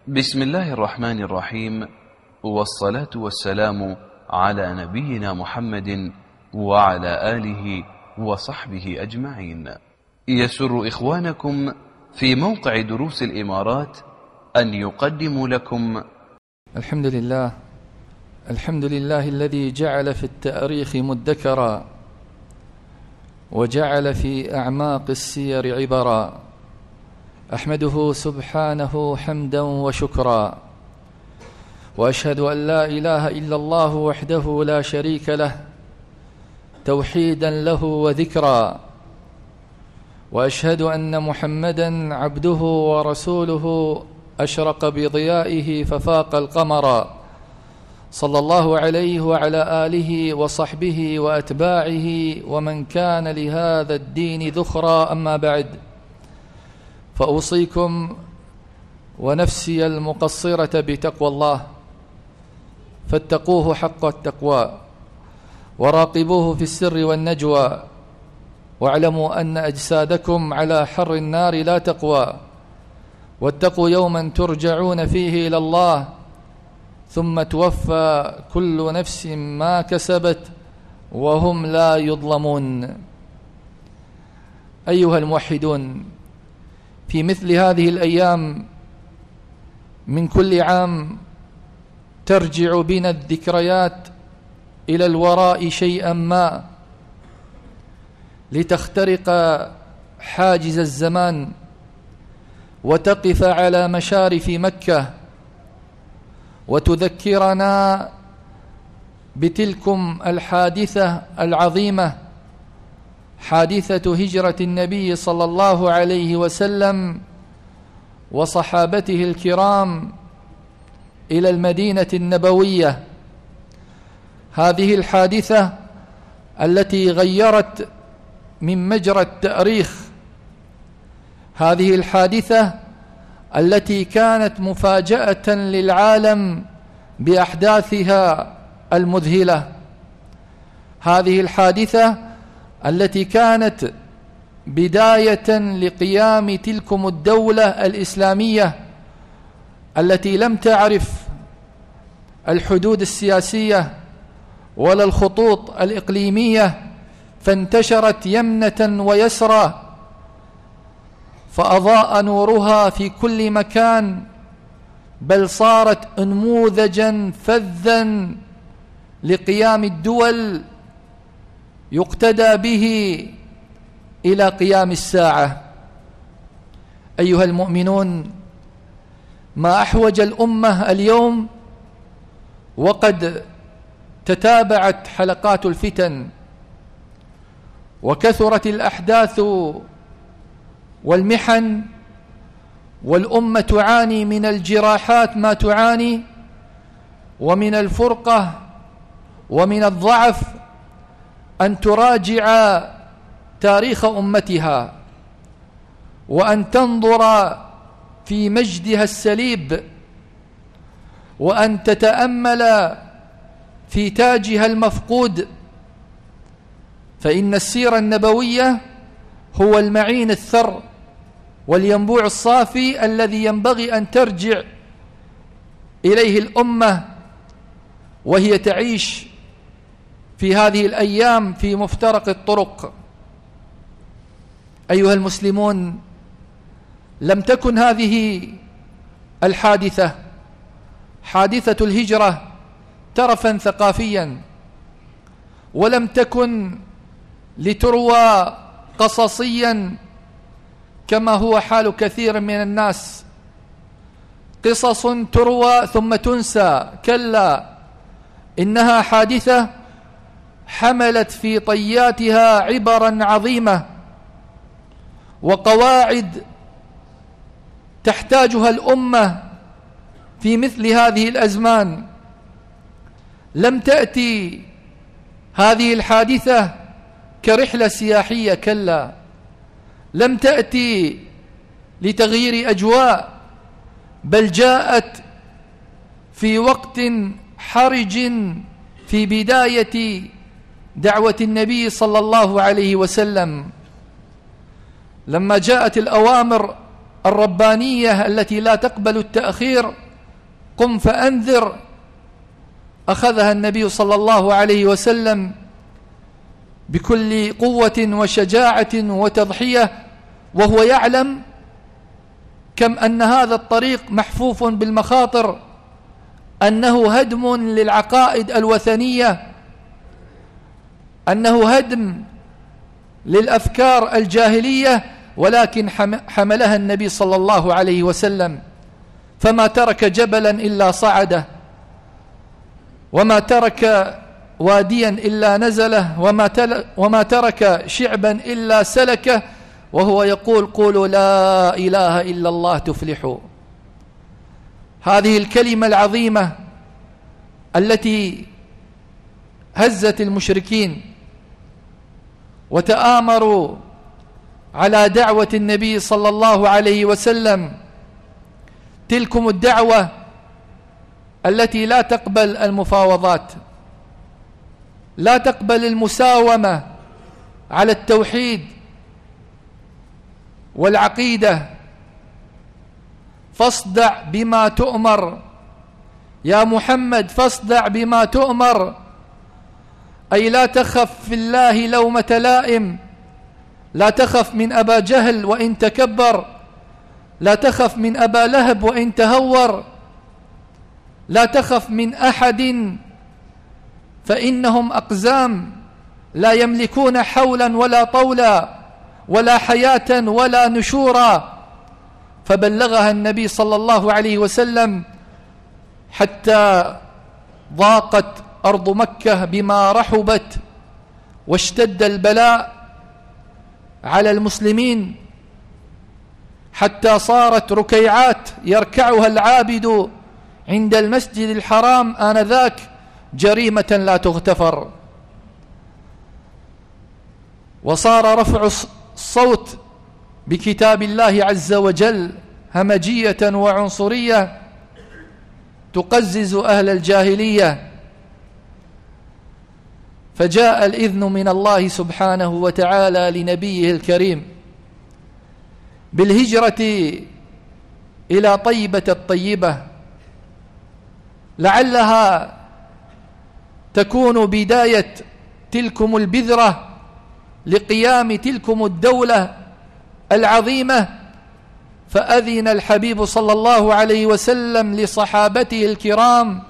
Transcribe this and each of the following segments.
بسم الله الرحمن الرحيم، والصلاة والسلام على نبينا محمد وعلى آله وصحبه أجمعين. يسر إخوانكم في موقع دروس الإمارات أن يقدموا لكم الحمد لله الذي جعل في التاريخ مدكرا وجعل في أعماق السير عبرا. أحمده سبحانه حمدا وشكرا، وأشهد أن لا إله إلا الله وحده لا شريك له توحيدا له وذكرا، وأشهد أن محمدا عبده ورسوله أشرق بضيائه ففاق القمر، صلى الله عليه وعلى آله وصحبه وأتباعه ومن كان لهذا الدين ذخرا. أما بعد، فأوصيكم ونفسي المقصرة بتقوى الله، فاتقوه حق التقوى وراقبوه في السر والنجوى، واعلموا أن أجسادكم على حر النار لا تقوى، واتقوا يوما ترجعون فيه إلى الله ثم توفى كل نفس ما كسبت وهم لا يظلمون. أيها الموحدون، في مثل هذه الأيام من كل عام ترجع بنا الذكريات إلى الوراء شيئا ما لتخترق حاجز الزمان وتقف على مشارف مكة وتذكرنا بتلكم الحادثة العظيمة، حادثة هجرة النبي صلى الله عليه وسلم وصحابته الكرام إلى المدينة النبوية. هذه الحادثة التي غيرت من مجرى التاريخ، هذه الحادثة التي كانت مفاجأة للعالم بأحداثها المذهلة، هذه الحادثة التي كانت بداية لقيام تلكم الدولة الإسلامية التي لم تعرف الحدود السياسية ولا الخطوط الإقليمية، فانتشرت يمنة ويسرى، فأضاء نورها في كل مكان، بل صارت نموذجا فذا لقيام الدول يقتدى به إلى قيام الساعة. أيها المؤمنون، ما أحوج الأمة اليوم وقد تتابعت حلقات الفتن وكثرت الأحداث والمحن، والأمة تعاني من الجراحات ما تعاني، ومن الفرقة ومن الضعف، أن تراجع تاريخ أمتها وأن تنظر في مجدها السليب وأن تتأمل في تاجها المفقود، فإن السيرة النبوية هو المعين الثر والينبوع الصافي الذي ينبغي أن ترجع إليه الأمة وهي تعيش في هذه الأيام في مفترق الطرق. أيها المسلمون، لم تكن هذه الحادثة، حادثة الهجرة، ترفا ثقافيا، ولم تكن لتروى قصصيا كما هو حال كثير من الناس، قصص تروى ثم تنسى. كلا، إنها حادثة حملت في طياتها عبرا عظيمة وقواعد تحتاجها الأمة في مثل هذه الأزمان. لم تأتي هذه الحادثة كرحلة سياحية، كلا، لم تأتي لتغيير أجواء، بل جاءت في وقت حرج في بداية دعوة النبي صلى الله عليه وسلم، لما جاءت الأوامر الربانية التي لا تقبل التأخير، قم فأنذر، أخذها النبي صلى الله عليه وسلم بكل قوة وشجاعة وتضحية، وهو يعلم كم أن هذا الطريق محفوف بالمخاطر، أنه هدم للعقائد الوثنية، أنه هدم للأفكار الجاهلية، ولكن حملها النبي صلى الله عليه وسلم، فما ترك جبلا إلا صعده، وما ترك واديا إلا نزله، وما ترك شعبا إلا سلكه، وهو يقول قولوا لا إله إلا الله تفلحوا. هذه الكلمة العظيمة التي هزت المشركين وتآمروا على دعوة النبي صلى الله عليه وسلم، تلكم الدعوة التي لا تقبل المفاوضات، لا تقبل المساومة على التوحيد والعقيدة. فاصدع بما تؤمر يا محمد، فاصدع بما تؤمر، أي لا تخف في الله لومة لائم، لا تخف من أبا جهل وإن تكبر، لا تخف من أبا لهب وإن تهور، لا تخف من أحد فإنهم أقزام لا يملكون حولا ولا طولا ولا حياة ولا نشورا. فبلغها النبي صلى الله عليه وسلم حتى ضاقت أرض مكة بما رحبت، واشتد البلاء على المسلمين، حتى صارت ركيعات يركعها العابد عند المسجد الحرام آنذاك جريمة لا تغتفر. وصار رفع الصوت بكتاب الله عز وجل همجية وعنصرية تقزز أهل الجاهلية. فجاء الإذن من الله سبحانه وتعالى لنبيه الكريم بالهجرة إلى طيبة الطيبة، لعلها تكون بداية تلكم البذرة لقيام تلكم الدولة العظيمة. فأذن الحبيب صلى الله عليه وسلم لصحابته الكرام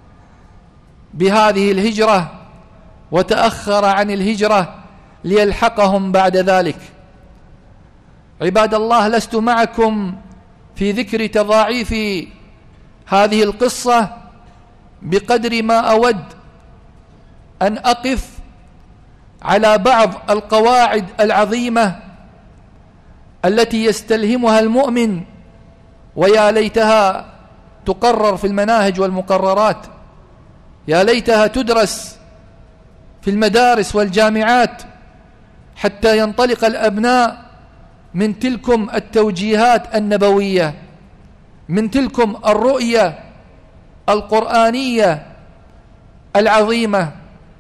بهذه الهجرة، وتأخر عن الهجرة ليلحقهم بعد ذلك. عباد الله، لست معكم في ذكر تضاعيف هذه القصة بقدر ما أود أن أقف على بعض القواعد العظيمة التي يستلهمها المؤمن، ويا ليتها تقرر في المناهج والمقررات، يا ليتها تدرس في المدارس والجامعات، حتى ينطلق الأبناء من تلكم التوجيهات النبوية، من تلكم الرؤية القرآنية العظيمة،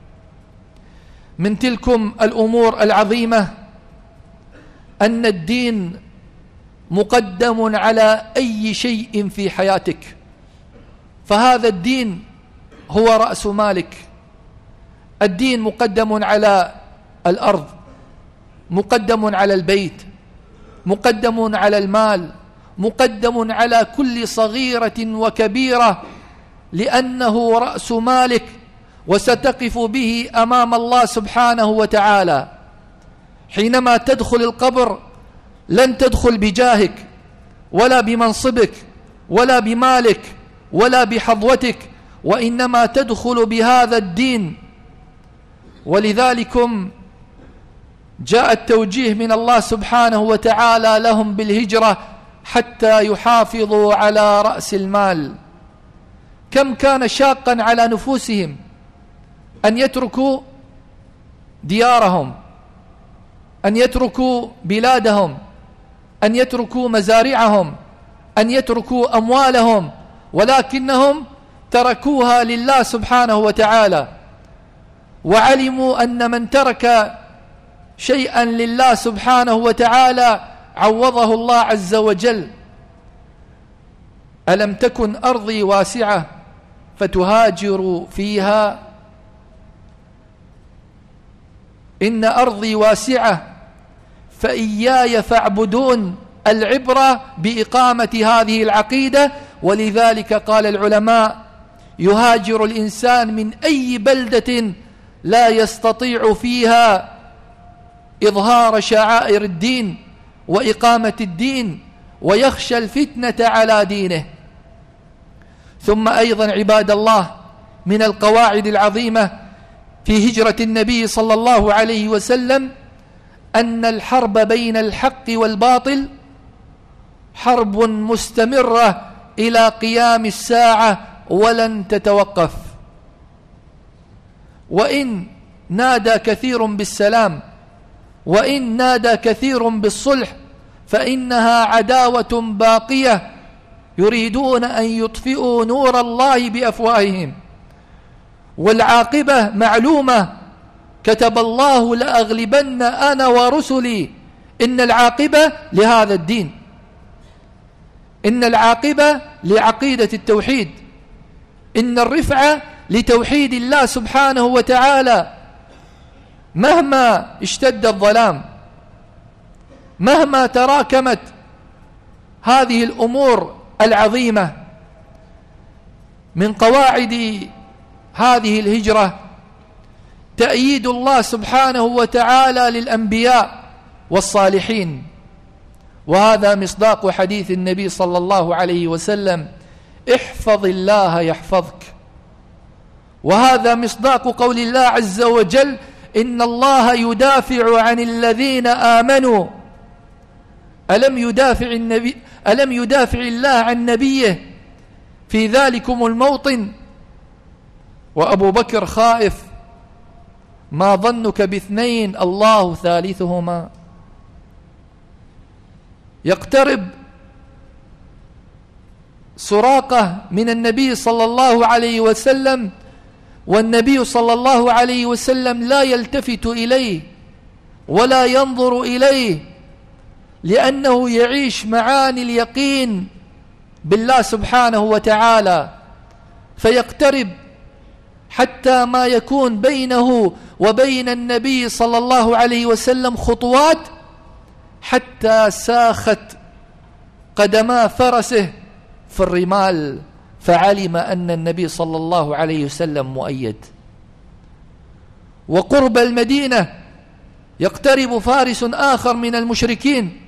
من تلكم الأمور العظيمة، أن الدين مقدم على أي شيء في حياتك. فهذا الدين هو رأس مالك. الدين مقدم على الأرض، مقدم على البيت، مقدم على المال، مقدم على كل صغيرة وكبيرة، لأنه رأس مالك، وستقف به أمام الله سبحانه وتعالى. حينما تدخل القبر لن تدخل بجاهك ولا بمنصبك ولا بمالك ولا بحظوتك، وإنما تدخل بهذا الدين. ولذلكم جاء التوجيه من الله سبحانه وتعالى لهم بالهجرة حتى يحافظوا على رأس المال. كم كان شاقا على نفوسهم أن يتركوا ديارهم، أن يتركوا بلادهم، أن يتركوا مزارعهم، أن يتركوا أموالهم، ولكنهم تركوها لله سبحانه وتعالى، وعلموا أن من ترك شيئا لله سبحانه وتعالى عوضه الله عز وجل: ألم تكن أرضي واسعة فتهاجروا فيها؟ إن أرضي واسعة فإياي فاعبدون. العبرة بإقامة هذه العقيدة. ولذلك قال العلماء: يهاجر الإنسان من أي بلدة لا يستطيع فيها إظهار شعائر الدين وإقامة الدين ويخشى الفتنة على دينه. ثم أيضا عباد الله، من القواعد العظيمة في هجرة النبي صلى الله عليه وسلم أن الحرب بين الحق والباطل حرب مستمرة إلى قيام الساعة ولن تتوقف. وإن نادى كثير بالسلام وإن نادى كثير بالصلح فإنها عداوة باقية يريدون أن يطفئوا نور الله بأفواههم، والعاقبة معلومة: كتب الله لأغلبن أنا ورسلي. إن العاقبة لهذا الدين، إن العاقبة لعقيدة التوحيد، إن الرفعة لتوحيد الله سبحانه وتعالى. مهما اشتد الظلام، مهما تراكمت هذه الأمور العظيمة، من قواعد هذه الهجرة تأييد الله سبحانه وتعالى للأنبياء والصالحين. وهذا مصداق حديث النبي صلى الله عليه وسلم: احفظ الله يحفظك. وهذا مصداق قول الله عز وجل: إن الله يدافع عن الذين آمنوا. ألم يدافع الله عن نبيه في ذلكم الموطن؟ وأبو بكر خائف: ما ظنك باثنين الله ثالثهما. يقترب سراقة من النبي صلى الله عليه وسلم، والنبي صلى الله عليه وسلم لا يلتفت إليه ولا ينظر إليه، لأنه يعيش معاني اليقين بالله سبحانه وتعالى. فيقترب حتى ما يكون بينه وبين النبي صلى الله عليه وسلم خطوات، حتى ساخت قدما فرسه في الرمال، فعلم أن النبي صلى الله عليه وسلم مؤيد. وقرب المدينة يقترب فارس آخر من المشركين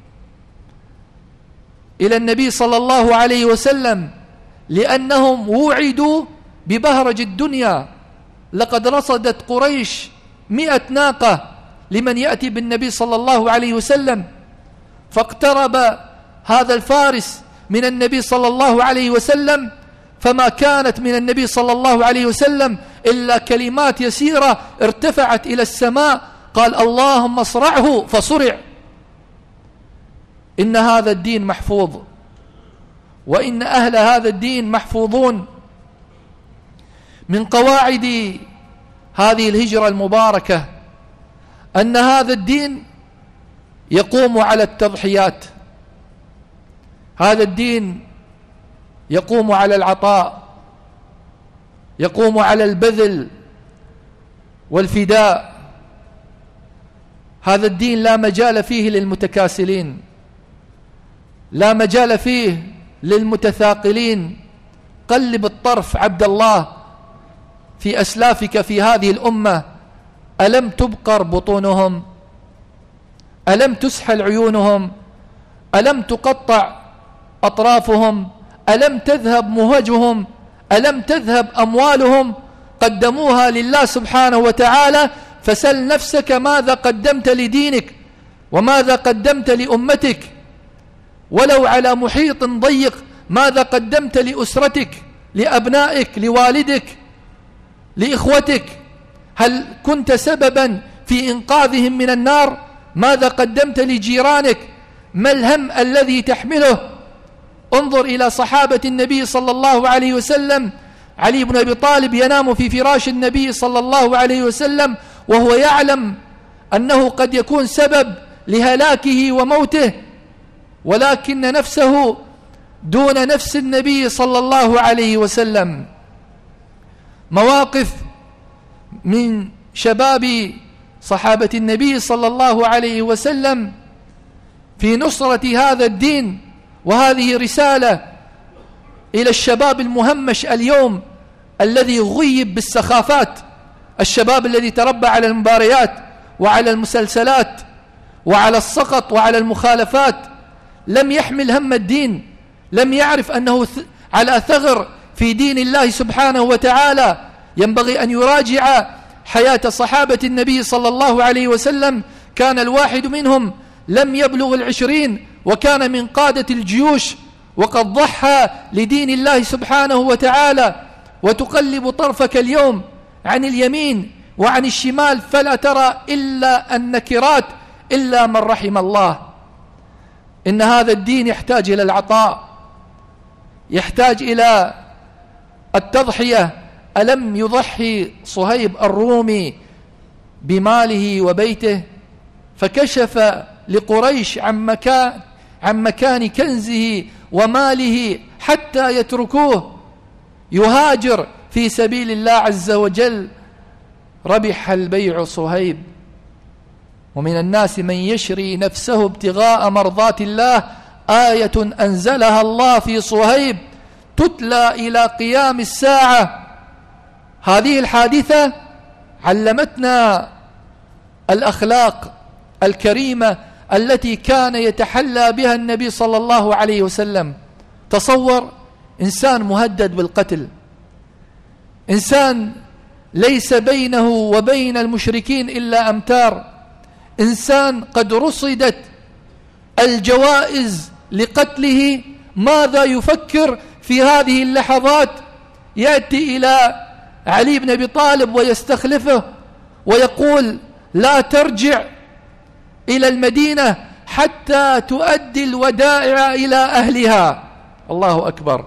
إلى النبي صلى الله عليه وسلم، لأنهم وعدوا ببهرج الدنيا. لقد رصدت قريش 100 ناقة لمن يأتي بالنبي صلى الله عليه وسلم. فاقترب هذا الفارس من النبي صلى الله عليه وسلم، فما كانت من النبي صلى الله عليه وسلم إلا كلمات يسيرة ارتفعت إلى السماء، قال: اللهم اصرعه، فصرع. إن هذا الدين محفوظ، وإن أهل هذا الدين محفوظون. من قواعد هذه الهجرة المباركة أن هذا الدين يقوم على التضحيات، هذا الدين يقوم على العطاء، يقوم على البذل والفداء. هذا الدين لا مجال فيه للمتكاسلين، لا مجال فيه للمتثاقلين. قلب الطرف عبد الله في أسلافك في هذه الأمة، ألم تبقر بطونهم؟ ألم تسحل عيونهم؟ ألم تقطع أطرافهم؟ ألم تذهب مهجهم؟ ألم تذهب أموالهم؟ قدموها لله سبحانه وتعالى. فسل نفسك ماذا قدمت لدينك وماذا قدمت لأمتك، ولو على محيط ضيق ماذا قدمت لأسرتك، لأبنائك، لوالدك، لإخوتك؟ هل كنت سببا في إنقاذهم من النار؟ ماذا قدمت لجيرانك؟ ما الهم الذي تحمله؟ انظر إلى صحابة النبي صلى الله عليه وسلم. علي بن أبي طالب ينام في فراش النبي صلى الله عليه وسلم وهو يعلم أنه قد يكون سبب لهلاكه وموته، ولكن نفسه دون نفس النبي صلى الله عليه وسلم. مواقف من شباب صحابة النبي صلى الله عليه وسلم في نصرة هذا الدين، وهذه رسالة إلى الشباب المهمش اليوم الذي غيب بالسخافات، الشباب الذي تربى على المباريات وعلى المسلسلات وعلى السقط وعلى المخالفات، لم يحمل هم الدين، لم يعرف أنه على ثغر في دين الله سبحانه وتعالى. ينبغي أن يراجع حياة صحابة النبي صلى الله عليه وسلم. كان الواحد منهم لم يبلغ 20 وكان من قادة الجيوش، وقد ضحى لدين الله سبحانه وتعالى. وتقلب طرفك اليوم عن اليمين وعن الشمال فلا ترى إلا النكرات إلا من رحم الله. إن هذا الدين يحتاج إلى العطاء، يحتاج إلى التضحية. ألم يضحي صهيب الرومي بماله وبيته، فكشف لقريش عن مكان كنزه وماله حتى يتركوه يهاجر في سبيل الله عز وجل. ربح البيع صهيب. ومن الناس من يشري نفسه ابتغاء مرضات الله، آية أنزلها الله في صهيب تتلى إلى قيام الساعة. هذه الحادثة علمتنا الأخلاق الكريمة التي كان يتحلى بها النبي صلى الله عليه وسلم. تصور إنسان مهدد بالقتل، إنسان ليس بينه وبين المشركين إلا أمتار، إنسان قد رصدت الجوائز لقتله. ماذا يفكر في هذه اللحظات؟ يأتي إلى علي بن أبي طالب ويستخلفه ويقول: لا ترجع إلى المدينة حتى تؤدي الودائع إلى أهلها. الله أكبر.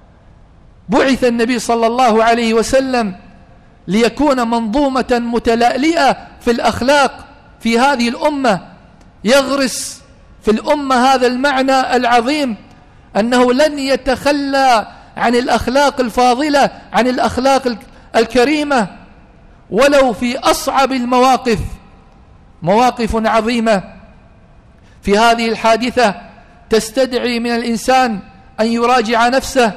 بعث النبي صلى الله عليه وسلم ليكون منظومة متلألئة في الأخلاق في هذه الأمة، يغرس في الأمة هذا المعنى العظيم، أنه لن يتخلى عن الأخلاق الفاضلة، عن الأخلاق الكريمة، ولو في أصعب المواقف. مواقف عظيمة في هذه الحادثة تستدعي من الإنسان أن يراجع نفسه.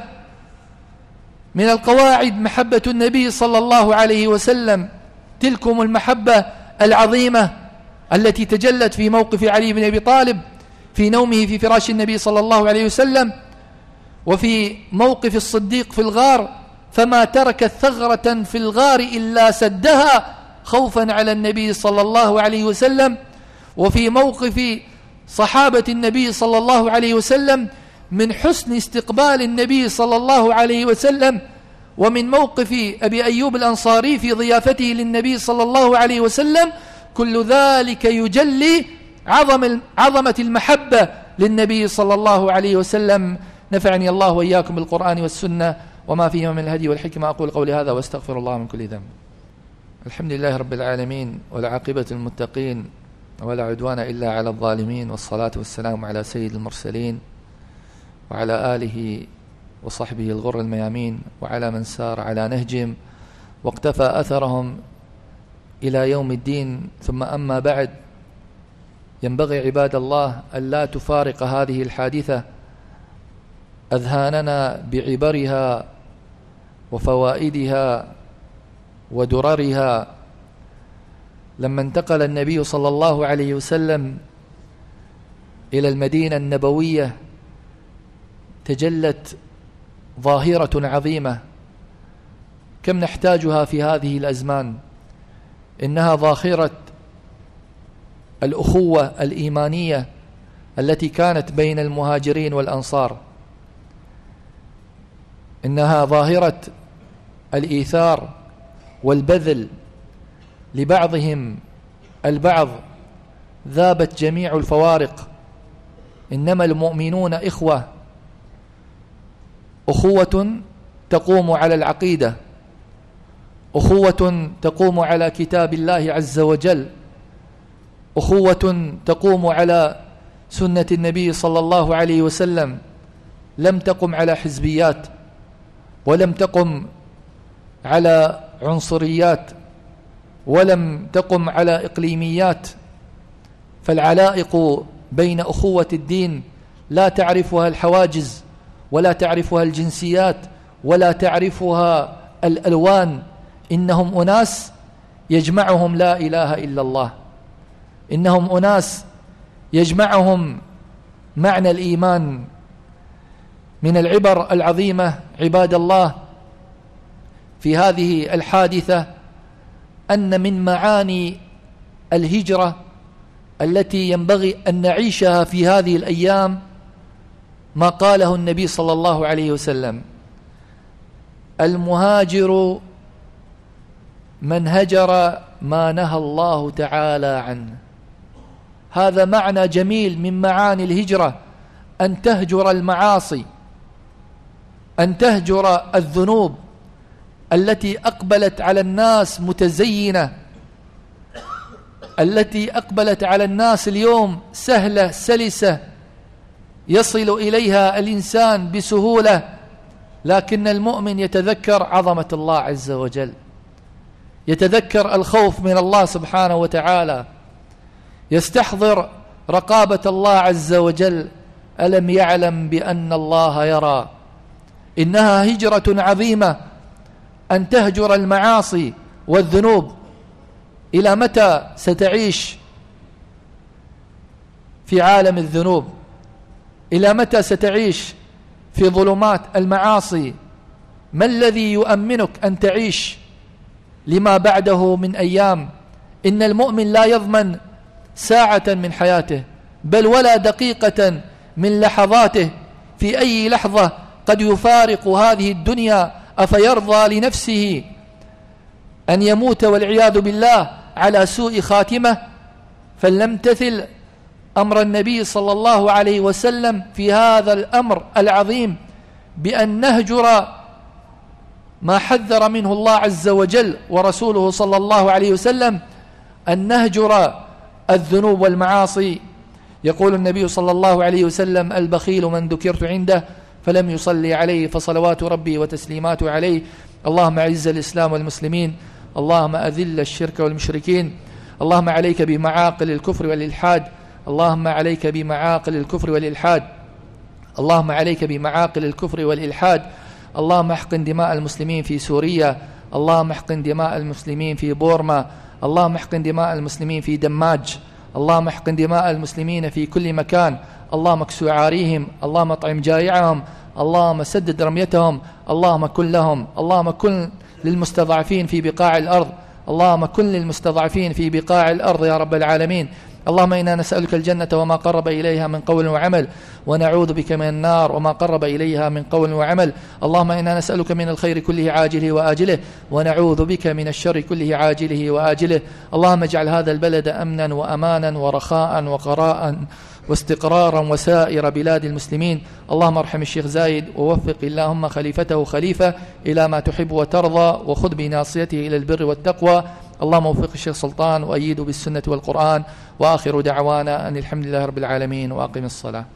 من القواعد محبة النبي صلى الله عليه وسلم، تلكم المحبة العظيمة التي تجلت في موقف علي بن أبي طالب في نومه في فراش النبي صلى الله عليه وسلم، وفي موقف الصديق في الغار، فما تركت ثغرة في الغار إلا سدها خوفا على النبي صلى الله عليه وسلم. وفي موقف صحابة النبي صلى الله عليه وسلم من حسن استقبال النبي صلى الله عليه وسلم، ومن موقف أبي أيوب الأنصاري في ضيافته للنبي صلى الله عليه وسلم، كل ذلك يجلي عظمة المحبة للنبي صلى الله عليه وسلم. نفعني الله وإياكم بالقرآن والسنة وما فيهما من الهدي والحكمة. أقول قولي هذا واستغفر الله من كل ذنب. الحمد لله رب العالمين، والعاقبة المتقين، ولا عدوان إلا على الظالمين، والصلاة والسلام على سيد المرسلين وعلى آله وصحبه الغر الميامين، وعلى من سار على نهجهم واقتفى أثرهم إلى يوم الدين. ثم أما بعد، ينبغي عباد الله أن لا تفارق هذه الحادثة أذهاننا بعبرها وفوائدها ودررها. لما انتقل النبي صلى الله عليه وسلم إلى المدينة النبوية تجلت ظاهرة عظيمة كم نحتاجها في هذه الأزمان. إنها ظاهرة الأخوة الإيمانية التي كانت بين المهاجرين والأنصار، إنها ظاهرة الإيثار والبذل لبعضهم البعض. ذابت جميع الفوارق. إنما المؤمنون إخوة، أخوة تقوم على العقيدة، أخوة تقوم على كتاب الله عز وجل، أخوة تقوم على سنة النبي صلى الله عليه وسلم، لم تقم على حزبيات، ولم تقم على عنصريات، ولم تقم على إقليميات. فالعلائق بين أخوة الدين لا تعرفها الحواجز، ولا تعرفها الجنسيات، ولا تعرفها الألوان. إنهم أناس يجمعهم لا إله إلا الله، إنهم أناس يجمعهم معنى الإيمان. من العبر العظيمة عباد الله في هذه الحادثة أن من معاني الهجرة التي ينبغي أن نعيشها في هذه الأيام ما قاله النبي صلى الله عليه وسلم: المهاجر من هجر ما نهى الله تعالى عنه. هذا معنى جميل من معاني الهجرة، أن تهجر المعاصي، أن تهجر الذنوب التي أقبلت على الناس متزينة، التي أقبلت على الناس اليوم سهلة سلسة يصل إليها الإنسان بسهولة. لكن المؤمن يتذكر عظمة الله عز وجل، يتذكر الخوف من الله سبحانه وتعالى، يستحضر رقابة الله عز وجل. ألم يعلم بأن الله يرى؟ إنها هجرة عظيمة أن تهجر المعاصي والذنوب. إلى متى ستعيش في عالم الذنوب؟ إلى متى ستعيش في ظلمات المعاصي؟ ما الذي يؤمنك أن تعيش لما بعده من أيام؟ إن المؤمن لا يضمن ساعة من حياته، بل ولا دقيقة من لحظاته. في أي لحظة قد يفارق هذه الدنيا. أفيرضى لنفسه أن يموت والعياذ بالله على سوء خاتمة؟ فلنمتثل أمر النبي صلى الله عليه وسلم في هذا الأمر العظيم، بأن نهجر ما حذر منه الله عز وجل ورسوله صلى الله عليه وسلم، أن نهجر الذنوب والمعاصي. يقول النبي صلى الله عليه وسلم: البخيل من ذكرت عنده فلم يصلي عليه فصلوات ربي وتسليماته عليه. اللهم أعز الإسلام والمسلمين، اللهم أذل الشرك والمشركين، اللهم عليك بمعاقل الكفر والإلحاد، اللهم عليك بمعاقل الكفر والإلحاد، اللهم عليك بمعاقل الكفر والإلحاد. اللهم احقن دماء المسلمين في سوريا، اللهم احقن دماء المسلمين في بورما، اللهم احقن دماء المسلمين في دماج، اللهم احقن دماء المسلمين في كل مكان. اللهم اكسو عاريهم، اللهم اطعم جائعهم، اللهم سدد رميتهم، اللهم كن لهم، اللهم كن للمستضعفين في بقاع الأرض، اللهم كن للمستضعفين في بقاع الأرض يا رب العالمين. اللهم إنا نسألك الجنة وما قرب إليها من قول وعمل، ونعوذ بك من النار وما قرب إليها من قول وعمل. اللهم إنا نسألك من الخير كله عاجله وآجله، ونعوذ بك من الشر كله عاجله وآجله. اللهم اجعل هذا البلد أمنا وأمانا ورخاء وقراء واستقرارا وسائر بلاد المسلمين. اللهم ارحم الشيخ زايد، ووفق اللهم خليفته خليفة إلى ما تحب وترضى، وخذ بناصيته إلى البر والتقوى. اللهم وفق الشيخ سلطان وأيده بالسنة والقرآن. وآخر دعوانا أن الحمد لله رب العالمين، وأقم الصلاة.